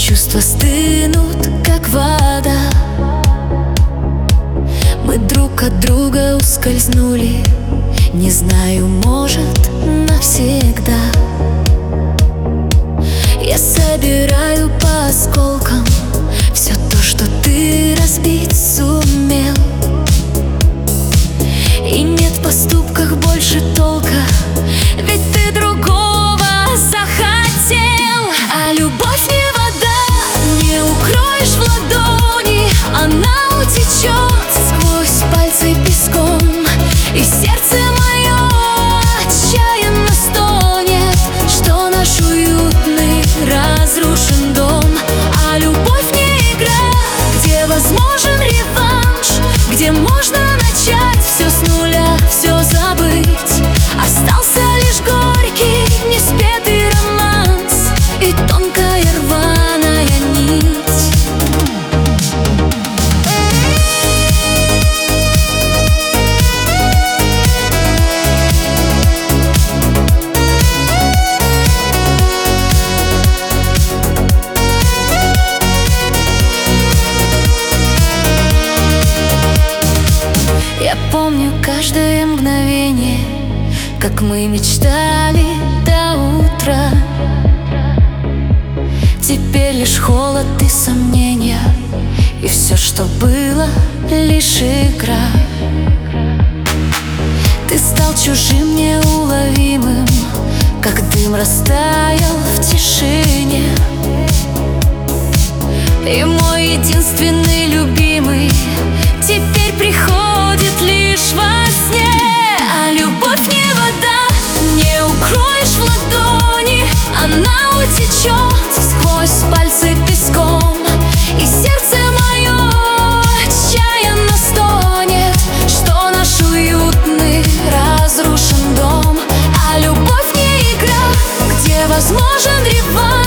чувства стынут, как вода. Мы друг от друга ускользнули, не знаю, может, навсегда. Я собираю по осколкам все то, что ты разбить сумел. И нет в поступках больше толка, ведь ты другого захотел. А любовь не вода, не укроешь в ладони, она утечет сквозь пальцы песком. И сердце мое отчаянно стонет, что наш уютный разрушен дом. А любовь не игра, где возможен реванш, где можно начать все с нуля, все забыть. Остался лишь горький, неспетый романс и тонкая рваная нить. Я помню каждое мгновение, как мы мечтали до утра. Теперь лишь холод и сомнения, и все, что было, лишь игра. Ты стал чужим, неуловимым, как дым растаял в тишине. И мой единственный любимый теперь приходит лишь во сне. А любовь не вода, не укроешь в ладони, она утечет сквозь пальцы песком. И сердце мое отчаянно стонет, что наш уютный разрушен дом. А любовь не игра, где возможен реванш,